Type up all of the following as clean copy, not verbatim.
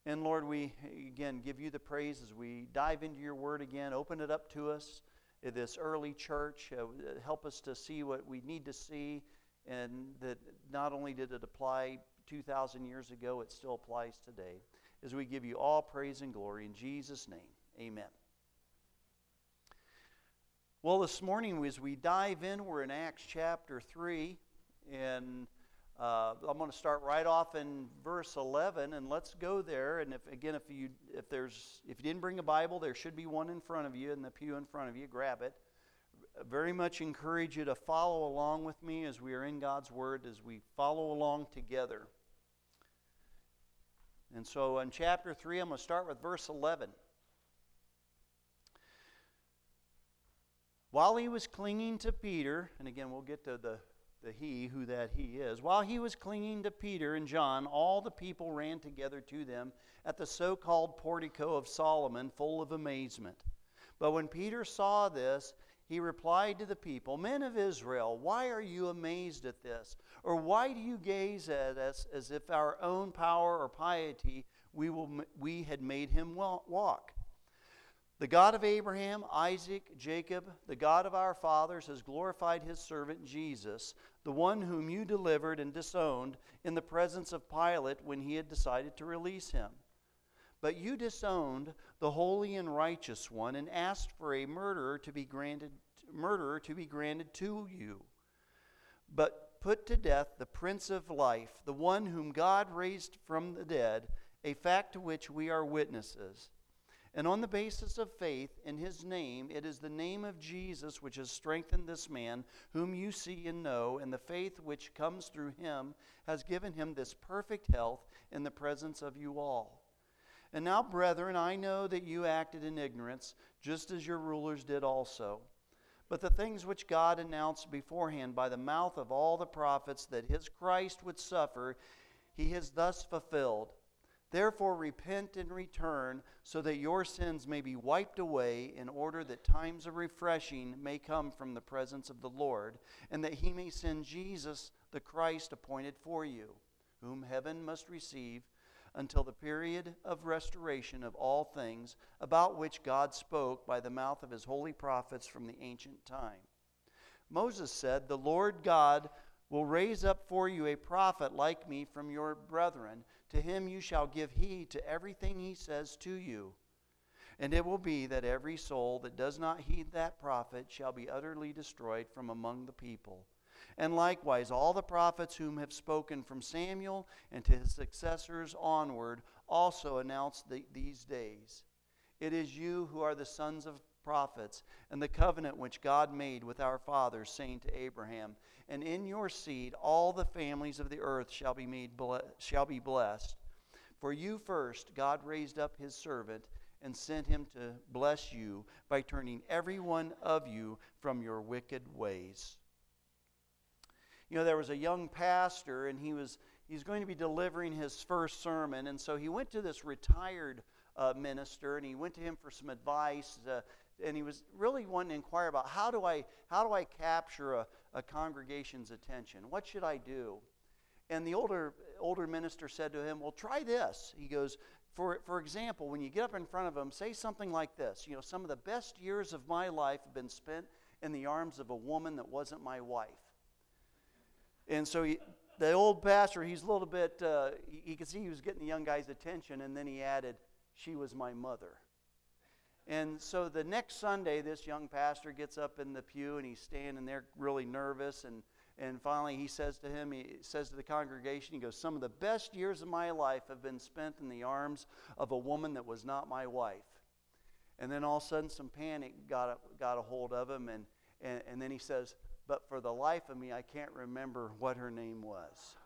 And Lord, we again give you the praise as we dive into your word again. Open it up to us in this early church. Help us to see what we need to see, and that not only did it apply 2,000 years ago, it still applies today. As we give you all praise and glory in Jesus' name, amen. Well, this morning as we dive in, we're in Acts chapter 3, and I'm going to start right off in verse 11, and let's go there. And if you didn't bring a Bible, there should be one in front of you in the pew in front of you. Grab it. I very much encourage you to follow along with me as we are in God's Word, as we follow along together. And so in chapter 3, I'm going to start with verse 11. While he was clinging to Peter, and again we'll get to the he, who that he is. While he was clinging to Peter and John, all the people ran together to them at the so-called portico of Solomon, full of amazement. But when Peter saw this, he replied to the people, "Men of Israel, why are you amazed at this? Or why do you gaze at us as if our own power or piety we had made him walk? The God of Abraham, Isaac, Jacob, the God of our fathers, has glorified his servant Jesus, the one whom you delivered and disowned in the presence of Pilate when he had decided to release him. But you disowned the holy and righteous one and asked for a murderer to be granted to you. But put to death the Prince of Life, the one whom God raised from the dead, a fact to which we are witnesses. And on the basis of faith in his name, it is the name of Jesus which has strengthened this man, whom you see and know, and the faith which comes through him has given him this perfect health in the presence of you all. And now, brethren, I know that you acted in ignorance, just as your rulers did also. But the things which God announced beforehand by the mouth of all the prophets that his Christ would suffer, he has thus fulfilled. Therefore repent and return, so that your sins may be wiped away, in order that times of refreshing may come from the presence of the Lord, and that he may send Jesus the Christ appointed for you, whom heaven must receive until the period of restoration of all things, about which God spoke by the mouth of his holy prophets from the ancient time. Moses said, the Lord God will raise up for you a prophet like me from your brethren. To him you shall give heed to everything he says to you. And it will be that every soul that does not heed that prophet shall be utterly destroyed from among the people. And likewise all the prophets whom have spoken from Samuel and to his successors onward also announce these days. It is you who are the sons of prophets, and the covenant which God made with our fathers, saying to Abraham, and in your seed all the families of the earth shall be blessed. For you first God raised up his servant and sent him to bless you by turning every one of you from your wicked ways." You know, there was a young pastor, and he's going to be delivering his first sermon, and so he went to this retired minister, and he went to him for some advice. And he was really wanting to inquire about how do I capture a congregation's attention? What should I do? And the older minister said to him, well, try this. He goes, for example, when you get up in front of them, say something like this. You know, some of the best years of my life have been spent in the arms of a woman that wasn't my wife. And so the old pastor, he's a little bit, he could see he was getting the young guy's attention, and then he added, she was my mother. And so the next Sunday, this young pastor gets up in the pew, and he's standing there really nervous, and finally he says to the congregation, he goes, some of the best years of my life have been spent in the arms of a woman that was not my wife. And then all of a sudden some panic got a hold of him, and then he says, but for the life of me, I can't remember what her name was.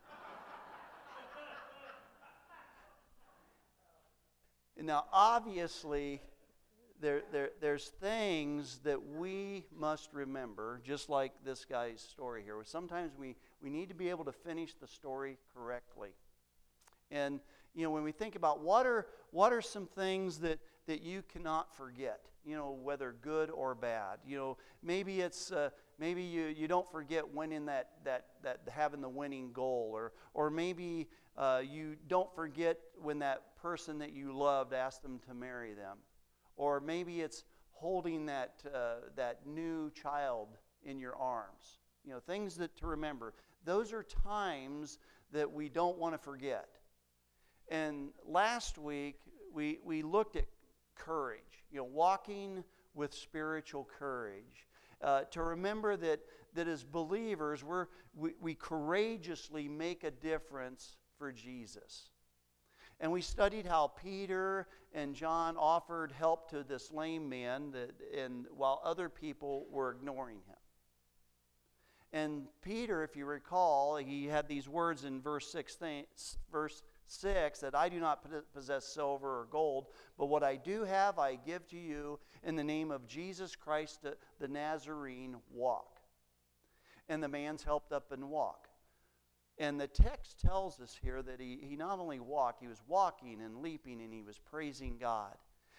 Now, obviously, there's things that we must remember, just like this guy's story here. Sometimes we need to be able to finish the story correctly. And, you know, when we think about what are some things that you cannot forget, you know, whether good or bad. You know, maybe it's you don't forget winning that having the winning goal, or maybe You don't forget when that person that you loved asked them to marry them. Or maybe it's holding that new child in your arms. Things to remember. Those are times that we don't want to forget. And last week, we looked at courage, walking with spiritual courage. To remember that as believers, we courageously make a difference for Jesus. And we studied how Peter and John offered help to this lame man while other people were ignoring him. And Peter, if you recall, he had these words in verse 6 that I do not possess silver or gold, but what I do have I give to you in the name of Jesus Christ the Nazarene, walk. And the man's helped up and walk. And the text tells us here that he not only walked, he was walking and leaping and he was praising God.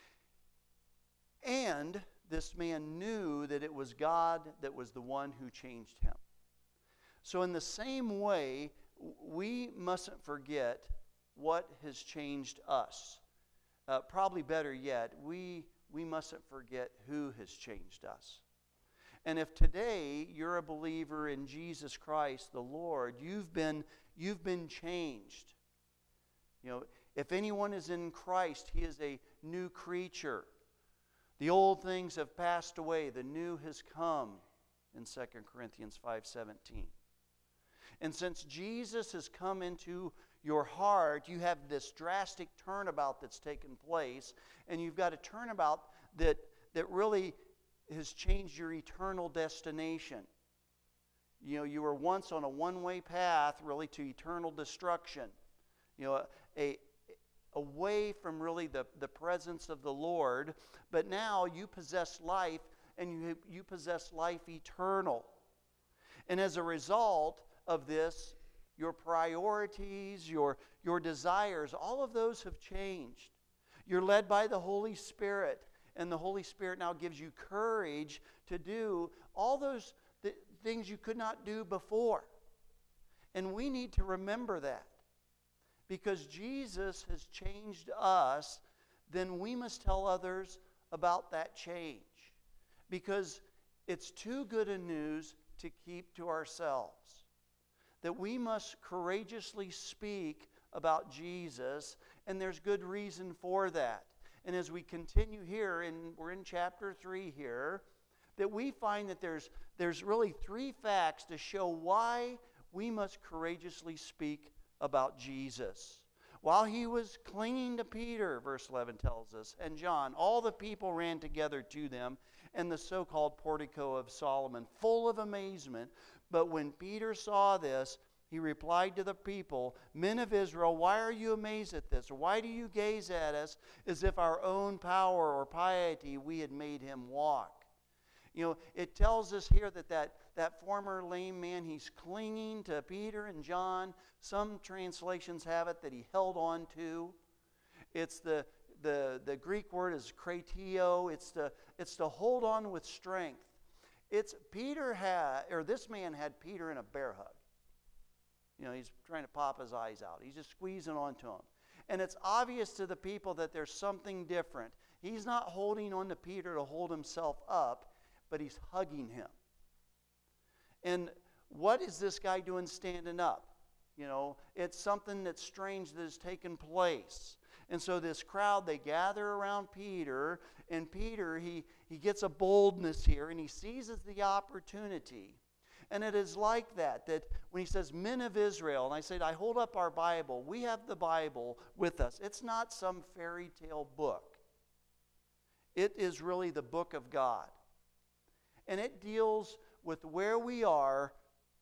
And this man knew that it was God that was the one who changed him. So in the same way, we mustn't forget what has changed us. Probably better yet, we mustn't forget who has changed us. And if today you're a believer in Jesus Christ, the Lord, you've been changed. If anyone is in Christ, he is a new creature. The old things have passed away, the new has come in 2 Corinthians 5:17. And since Jesus has come into your heart, you have this drastic turnabout that's taken place, and you've got a turnabout that really has changed your eternal destination. You were once on a one-way path really to eternal destruction. Away from really the presence of the Lord, but now you possess life, and you possess life eternal. And as a result of this, your priorities, your desires, all of those have changed. You're led by the Holy Spirit. And the Holy Spirit now gives you courage to do all those things you could not do before. And we need to remember that. Because Jesus has changed us, then we must tell others about that change. Because it's too good a news to keep to ourselves. That we must courageously speak about Jesus, and there's good reason for that. And as we continue here, and we're in chapter 3 here, that we find that there's really 3 facts to show why we must courageously speak about Jesus. While he was clinging to Peter, verse 11 tells us, and John, all the people ran together to them in the so-called portico of Solomon, full of amazement. But when Peter saw this, he replied to the people, "Men of Israel, why are you amazed at this? Or why do you gaze at us as if our own power or piety we had made him walk?" It tells us here that former lame man, he's clinging to Peter and John. Some translations have it that he held on to. It's the Greek word is kratio. It's to hold on with strength. This man had Peter in a bear hug. He's trying to pop his eyes out. He's just squeezing onto him. And it's obvious to the people that there's something different. He's not holding on to Peter to hold himself up, but he's hugging him. And what is this guy doing standing up? It's something that's strange that has taken place. And so this crowd, they gather around Peter, and Peter, he gets a boldness here, and he seizes the opportunity. And it is like that when he says, "Men of Israel," and I said, I hold up our Bible. We have the Bible with us. It's not some fairy tale book. It is really the book of God. And it deals with where we are,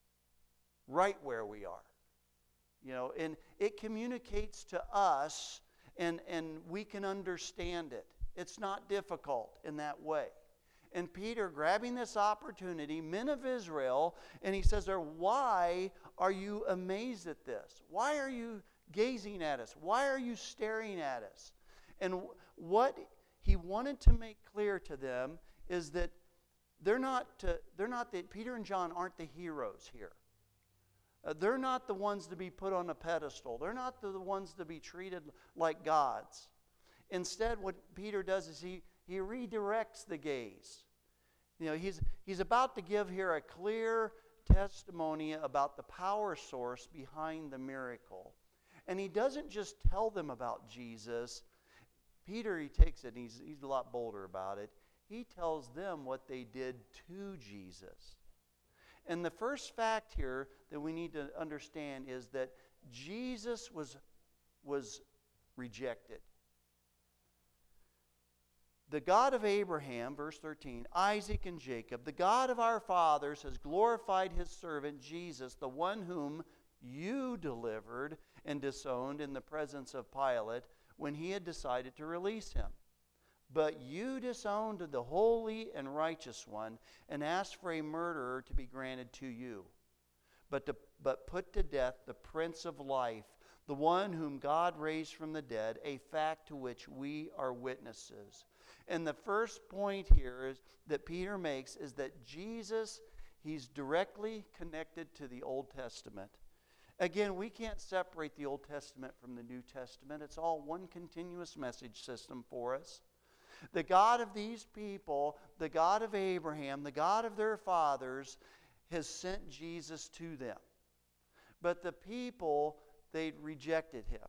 right where we are. And it communicates to us, and we can understand it. It's not difficult in that way. And Peter, grabbing this opportunity, "Men of Israel," and he says there, "Why are you amazed at this? Why are you gazing at us? Why are you staring at us?" And what he wanted to make clear to them is that they're not that Peter and John aren't the heroes here. They're not the ones to be put on a pedestal. They're not the ones to be treated like gods. Instead, what Peter does is he redirects the gaze. He's about to give here a clear testimony about the power source behind the miracle. And he doesn't just tell them about Jesus. Peter, he takes it, and he's a lot bolder about it. He tells them what they did to Jesus. And the first fact here that we need to understand is that Jesus was rejected. The God of Abraham, verse 13, Isaac and Jacob, the God of our fathers has glorified his servant Jesus, the one whom you delivered and disowned in the presence of Pilate when he had decided to release him. But you disowned the holy and righteous one and asked for a murderer to be granted to you. But put to death the Prince of Life, the one whom God raised from the dead, a fact to which we are witnesses. And the first point here that Peter makes is that Jesus, he's directly connected to the Old Testament. Again, we can't separate the Old Testament from the New Testament. It's all one continuous message system for us. The God of these people, the God of Abraham, the God of their fathers, has sent Jesus to them. But the people, they rejected him.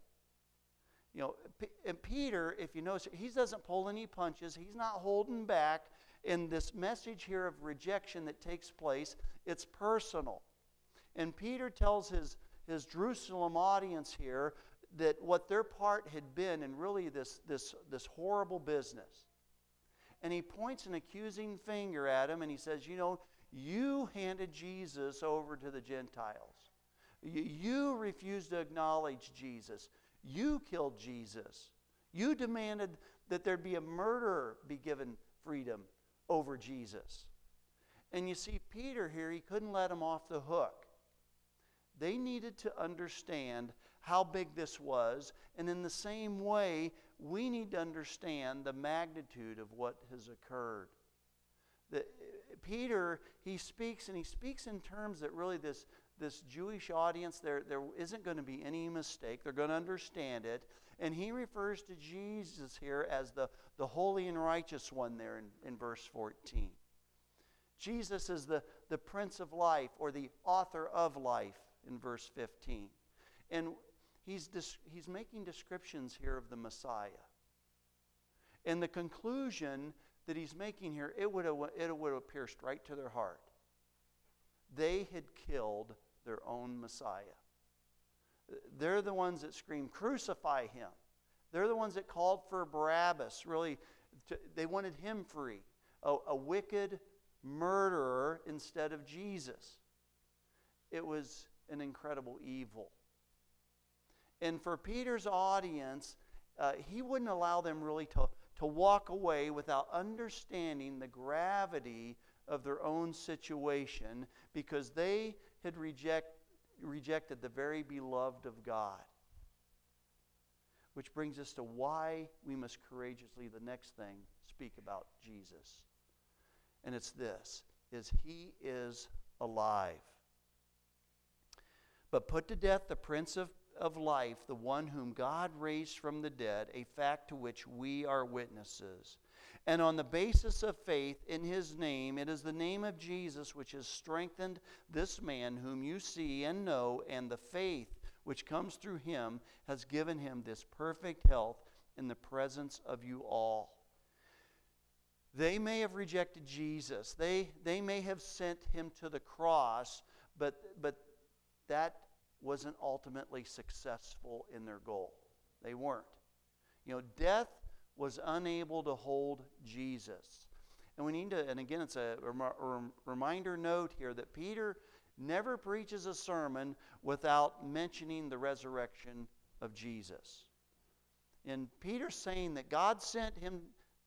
And Peter, if you notice, he doesn't pull any punches. He's not holding back in this message here of rejection that takes place. It's personal. And Peter tells his Jerusalem audience here that what their part had been in really this horrible business. And he points an accusing finger at him and he says, you handed Jesus over to the Gentiles. You refused to acknowledge Jesus. You killed Jesus. You demanded that there be a murderer be given freedom over Jesus. And you see, Peter here, he couldn't let him off the hook. They needed to understand how big this was, and in the same way, we need to understand the magnitude of what has occurred. Peter, he speaks in terms that really this Jewish audience, there isn't going to be any mistake. They're going to understand it. And he refers to Jesus here as the holy and righteous one there in verse 14. Jesus is the Prince of Life, or the author of life in verse 15. And he's making descriptions here of the Messiah. And the conclusion that he's making here, it would have pierced right to their heart. They had killed their own Messiah. They're the ones that screamed, "Crucify him." They're the ones that called for Barabbas. Really, they wanted him free. A wicked murderer instead of Jesus. It was an incredible evil. And for Peter's audience, he wouldn't allow them really to walk away without understanding the gravity of their own situation, because they had rejected the very beloved of God. Which brings us to why we must courageously, the next thing, speak about Jesus. And it's this, is he is alive. But put to death the Prince of Life, the one whom God raised from the dead, a fact to which we are witnesses. And on the basis of faith in his name, it is the name of Jesus which has strengthened this man whom you see and know, and the faith which comes through him has given him this perfect health in the presence of you all. They may have rejected Jesus. They may have sent him to the cross, but that wasn't ultimately successful in their goal. They weren't. Death was unable to hold Jesus. And we need to, and again, it's a reminder note here that Peter never preaches a sermon without mentioning the resurrection of Jesus. And Peter's saying that God sent him,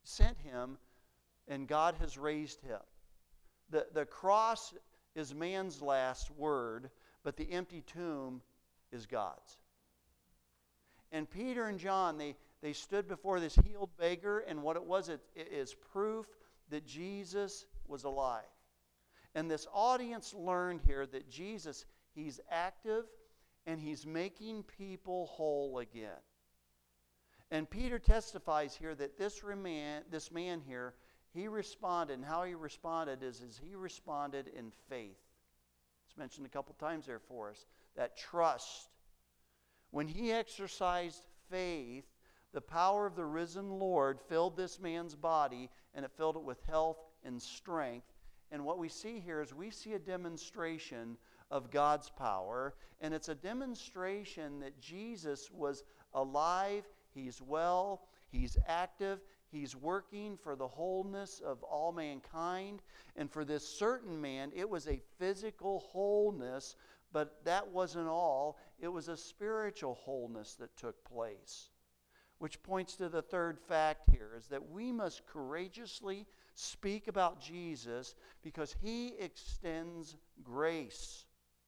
and God has raised him. The cross is man's last word, but the empty tomb is God's. And Peter and John, they stood before this healed beggar, and what it is proof that Jesus was alive. And this audience learned here that Jesus, he's active, and he's making people whole again. And Peter testifies here that this man here, he responded, and how he responded is he responded in faith. It's mentioned a couple times there for us, that trust. When he exercised faith, the power of the risen Lord filled this man's body, and it filled it with health and strength. And what we see here is we see a demonstration of God's power, and it's a demonstration that Jesus was alive, he's well, he's active, he's working for the wholeness of all mankind. And for this certain man, it was a physical wholeness, but that wasn't all. It was a spiritual wholeness that took place. Which points to the third fact here, is that we must courageously speak about Jesus because he extends grace.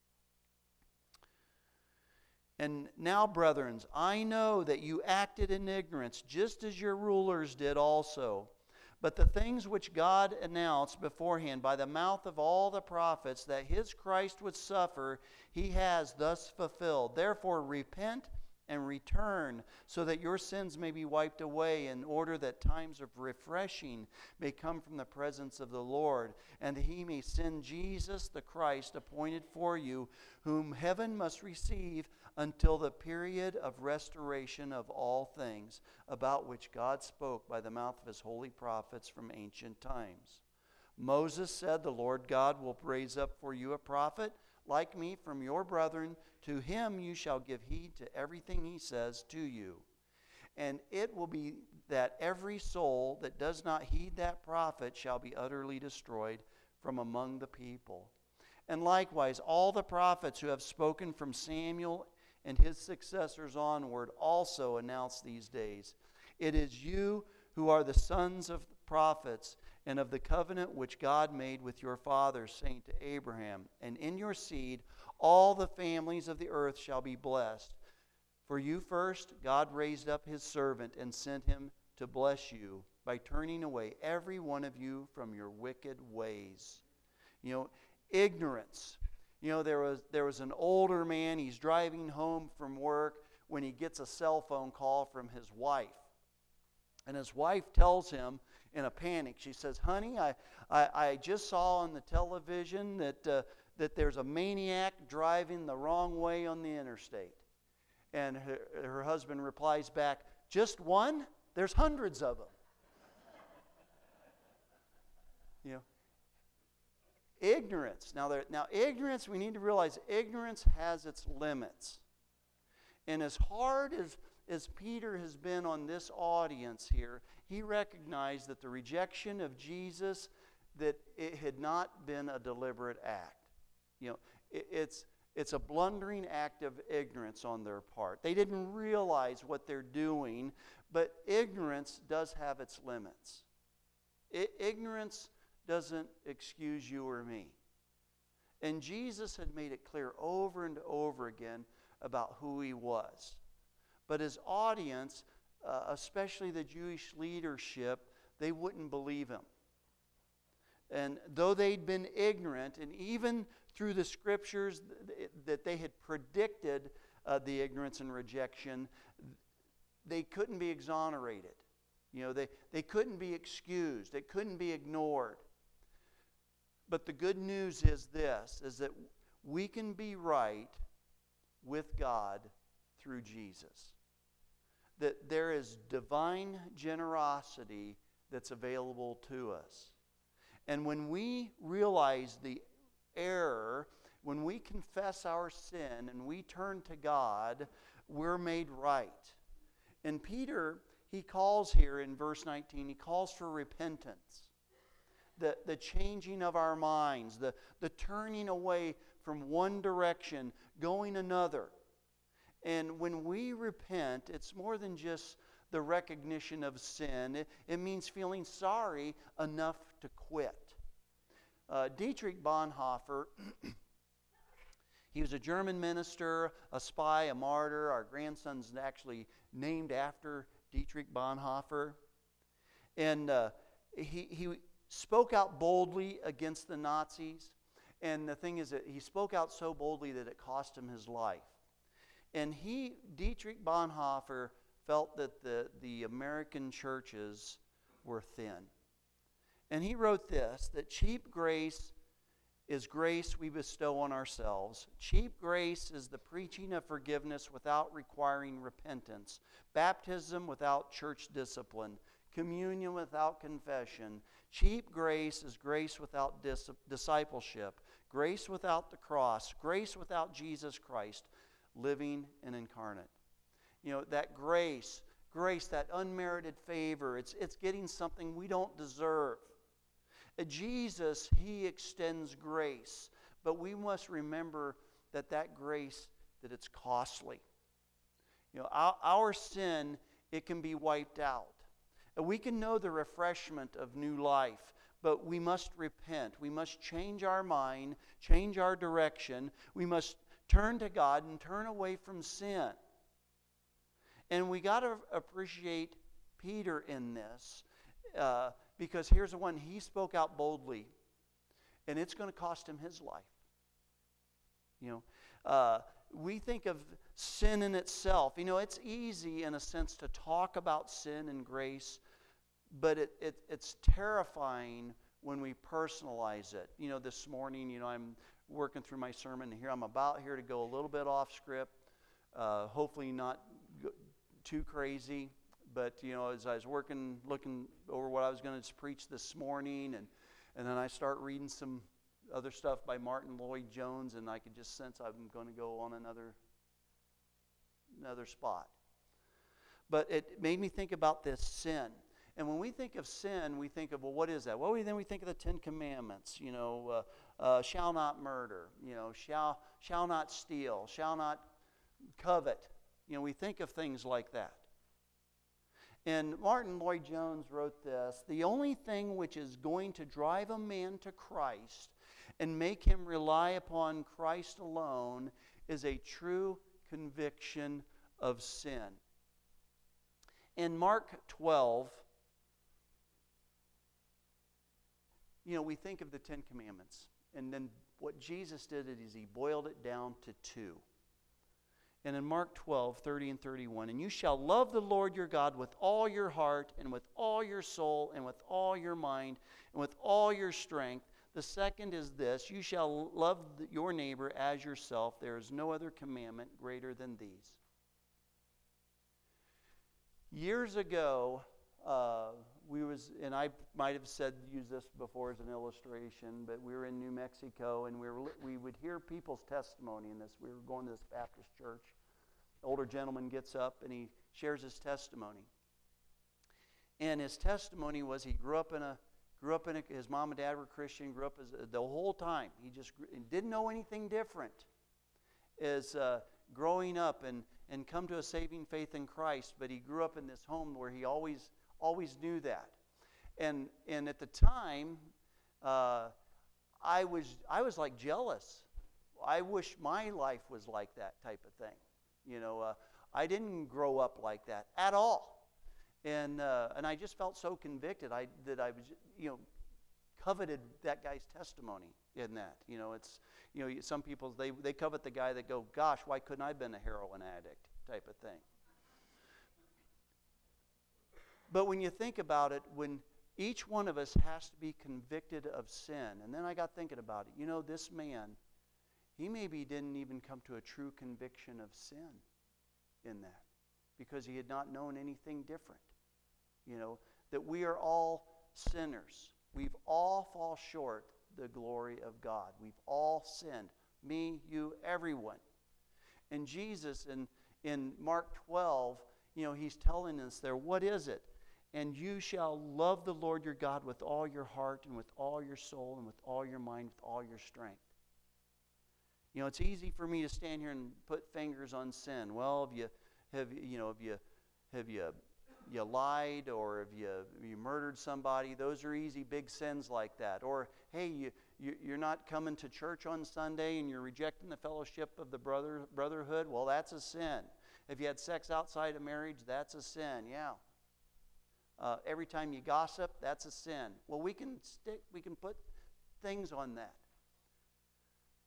And now, brethren, I know that you acted in ignorance, just as your rulers did also. But the things which God announced beforehand by the mouth of all the prophets, that his Christ would suffer, he has thus fulfilled. Therefore, repent and return, so that your sins may be wiped away, in order that times of refreshing may come from the presence of the Lord, and that he may send Jesus the Christ, appointed for you, whom heaven must receive until the period of restoration of all things, about which God spoke by the mouth of his holy prophets from ancient times. Moses said, the Lord God will raise up for you a prophet like me from your brethren. To him you shall give heed to everything he says to you. And it will be that every soul that does not heed that prophet shall be utterly destroyed from among the people. And likewise, all the prophets who have spoken from Samuel and his successors onward also announce these days. It is you who are the sons of prophets, and of the covenant which God made with your fathers, saying to Abraham, and in your seed all the families of the earth shall be blessed. For you first God raised up his servant and sent him to bless you by turning away every one of you from your wicked ways. Ignorance. There was an older man, he's driving home from work when he gets a cell phone call from his wife. And his wife tells him in a panic, she says, honey, I just saw on the television that there's a maniac driving the wrong way on the interstate. And her husband replies back, just one? There's hundreds of them. Ignorance. Now, ignorance, we need to realize ignorance has its limits. And as hard as Peter has been on this audience here, he recognized that the rejection of Jesus, that it had not been a deliberate act. It's a blundering act of ignorance on their part. They didn't realize what they're doing, but ignorance does have its limits. Ignorance doesn't excuse you or me. And Jesus had made it clear over and over again about who he was. But his audience, especially the Jewish leadership, they wouldn't believe him. And though they'd been ignorant, and even through the scriptures that they had predicted the ignorance and rejection, they couldn't be exonerated. They couldn't be excused. It couldn't be ignored. But the good news is this, is that we can be right with God through Jesus. That there is divine generosity that's available to us. And when we realize the error, when we confess our sin and we turn to God, we're made right. And Peter, he calls here in verse 19, he calls for repentance. The changing of our minds, the turning away from one direction, going another. And when we repent, it's more than just the recognition of sin. It means feeling sorry enough to quit. Dietrich Bonhoeffer, he was a German minister, a spy, a martyr. Our grandson's actually named after Dietrich Bonhoeffer. And he spoke out boldly against the Nazis. And the thing is that he spoke out so boldly that it cost him his life. And Dietrich Bonhoeffer, felt that the American churches were thin. And he wrote this, that cheap grace is grace we bestow on ourselves. Cheap grace is the preaching of forgiveness without requiring repentance, baptism without church discipline, communion without confession. Cheap grace is grace without discipleship, grace without the cross, grace without Jesus Christ, living and incarnate. That grace, that unmerited favor, it's getting something we don't deserve. Jesus, he extends grace, but we must remember that grace, that it's costly. Our sin, it can be wiped out. We can know the refreshment of new life, but we must repent. We must change our mind, change our direction. We must turn to God and turn away from sin. And we got to appreciate Peter in this, because here's the one, he spoke out boldly, and it's going to cost him his life. We think of sin in itself. It's easy in a sense to talk about sin and grace, but it's terrifying when we personalize it. This morning, I'm working through my sermon here. I'm about here to go a little bit off script, hopefully not too crazy, but as I was looking over what I was going to preach this morning, and then I start reading some other stuff by Martin Lloyd-Jones, and I could just sense I'm going to go on another spot. But it made me think about this sin. And when we think of sin, we think of, well, what is that? Well, then we think of the Ten Commandments, shall not murder, shall not steal, shall not covet. We think of things like that. And Martin Lloyd-Jones wrote this, the only thing which is going to drive a man to Christ and make him rely upon Christ alone is a true conviction of sin. In Mark 12, we think of the Ten Commandments. And then what Jesus did is he boiled it down to two. And in Mark 12, 30 and 31, and you shall love the Lord your God with all your heart and with all your soul and with all your mind and with all your strength. The second is this, you shall love your neighbor as yourself. There is no other commandment greater than these. Years ago, and I might have used this before as an illustration, but we were in New Mexico, and we would hear people's testimony in this. We were going to this Baptist church. The older gentleman gets up and he shares his testimony. And his testimony was he grew up in a his mom and dad were Christian, grew up the whole time. He just didn't know anything different as growing up and come to a saving faith in Christ, but he grew up in this home where he always knew that. And at the time, I was like jealous. I wish my life was like that type of thing. I didn't grow up like that at all. And I just felt so convicted that I was, coveted that guy's testimony in that. It's, some people, they covet the guy that go, gosh, why couldn't I have been a heroin addict type of thing. But when you think about it, when each one of us has to be convicted of sin, and then I got thinking about it. This man, he maybe didn't even come to a true conviction of sin in that because he had not known anything different. That we are all sinners. We've all fall short the glory of God. We've all sinned. Me, you, everyone. And Jesus in Mark 12, he's telling us there, what is it? And you shall love the Lord your God with all your heart and with all your soul and with all your mind, with all your strength. It's easy for me to stand here and put fingers on sin. Well, have you lied, or have you murdered somebody? Those are easy, big sins like that. Or hey, you're not coming to church on Sunday and you're rejecting the fellowship of the brotherhood. Well, that's a sin. If you had sex outside of marriage, that's a sin. Yeah. Every time you gossip, that's a sin. Well, we can put things on that.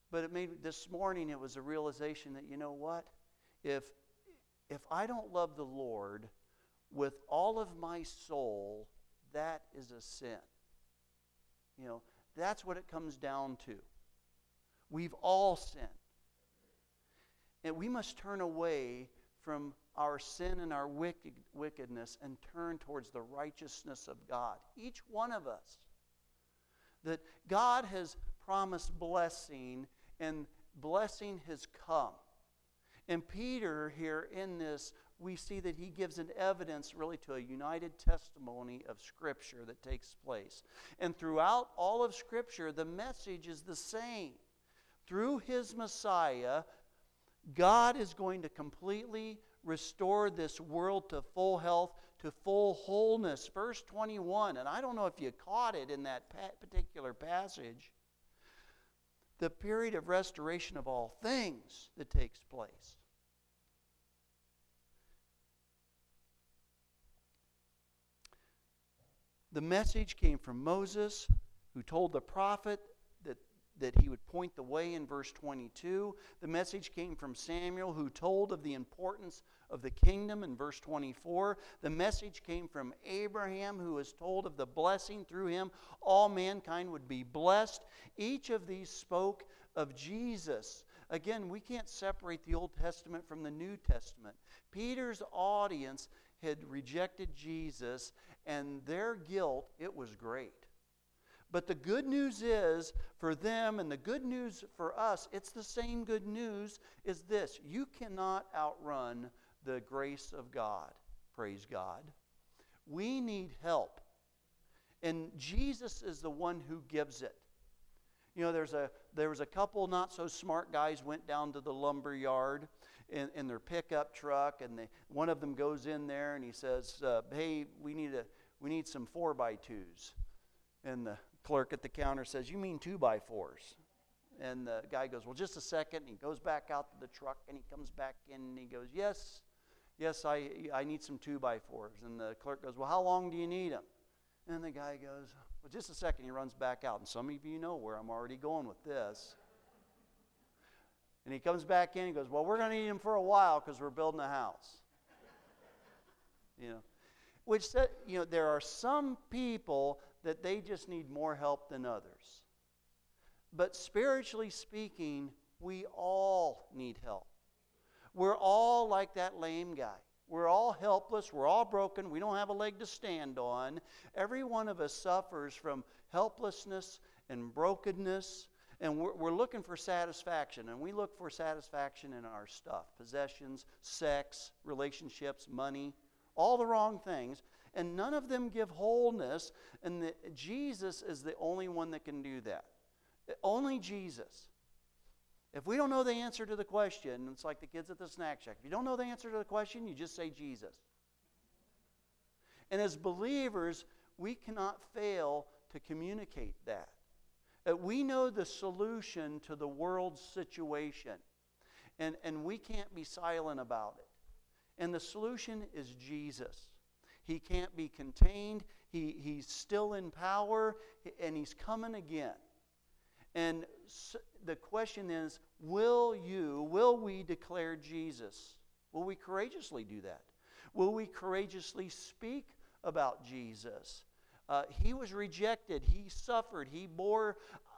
But this morning it was a realization that, you know what? If I don't love the Lord with all of my soul, that is a sin. That's what it comes down to. We've all sinned. And we must turn away from our sin and our wickedness and turn towards the righteousness of God. Each one of us. That God has promised blessing, and blessing has come. And Peter here in this, we see that he gives an evidence really to a united testimony of Scripture that takes place. And throughout all of Scripture, the message is the same. Through His Messiah, God is going to completely restore this world to full health, to full wholeness. Verse 21, and I don't know if you caught it in that particular passage, the period of restoration of all things that takes place. The message came from Moses, who told the prophet that he would point the way in verse 22. The message came from Samuel, who told of the importance of the kingdom in verse 24. The message came from Abraham, who was told of the blessing through him. All mankind would be blessed. Each of these spoke of Jesus. Again, we can't separate the Old Testament from the New Testament. Peter's audience had rejected Jesus, and their guilt, it was great. But the good news is for them, and the good news for us, it's the same good news, is this: you cannot outrun the grace of God. Praise God. We need help. And Jesus is the one who gives it. There was a couple not so smart guys went down to the lumber yard in their pickup truck, and one of them goes in there and he says, "Hey, we need some 4x2s." And the clerk at the counter says, "You mean 2x4s?" And the guy goes, "Well, just a second." And he goes back out to the truck, and he comes back in and he goes, Yes, I need some 2x4s. And the clerk goes, "Well, how long do you need them?" And the guy goes, "Well, just a second." He runs back out. And some of you know where I'm already going with this. And he comes back in and goes, "Well, we're going to need them for a while because we're building a house." Which said, there are some people that they just need more help than others. But spiritually speaking, we all need help. We're all like that lame guy. We're all helpless. We're all broken. We don't have a leg to stand on. Every one of us suffers from helplessness and brokenness. And we're looking for satisfaction. And we look for satisfaction in our stuff. Possessions, sex, relationships, money. All the wrong things. And none of them give wholeness. And Jesus is the only one that can do that. Only Jesus. If we don't know the answer to the question, it's like the kids at the snack shack. If you don't know the answer to the question, you just say Jesus. And as believers, we cannot fail to communicate that. We know the solution to the world's situation. And we can't be silent about it. And the solution is Jesus. He can't be contained. He's still in power, and He's coming again. And the question is, will we declare Jesus? Will we courageously do that? Will we courageously speak about Jesus? He was rejected. He suffered. He bore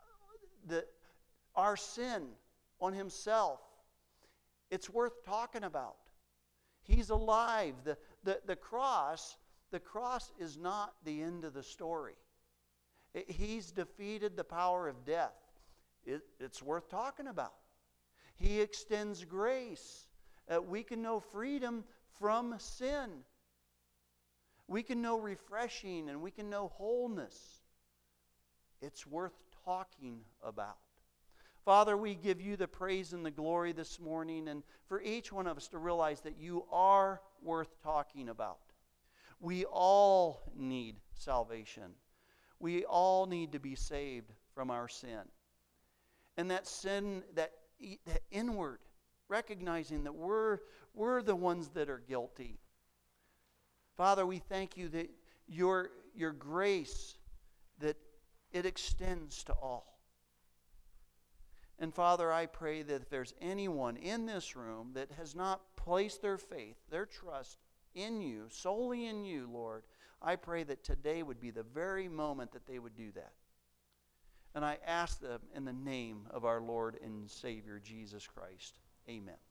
our sin on Himself. It's worth talking about. He's alive. The cross is not the end of the story. He's defeated the power of death. It's worth talking about. He extends grace. We can know freedom from sin. We can know refreshing, and we can know wholeness. It's worth talking about. Father, we give You the praise and the glory this morning, and for each one of us to realize that You are worth talking about. We all need salvation. We all need to be saved from our sin. And that sin, that inward, recognizing that we're the ones that are guilty. Father, we thank You that your grace, that it extends to all. And Father, I pray that if there's anyone in this room that has not placed their faith, their trust in you, solely in you, Lord, I pray that today would be the very moment that they would do that. And I ask them in the name of our Lord and Savior, Jesus Christ. Amen.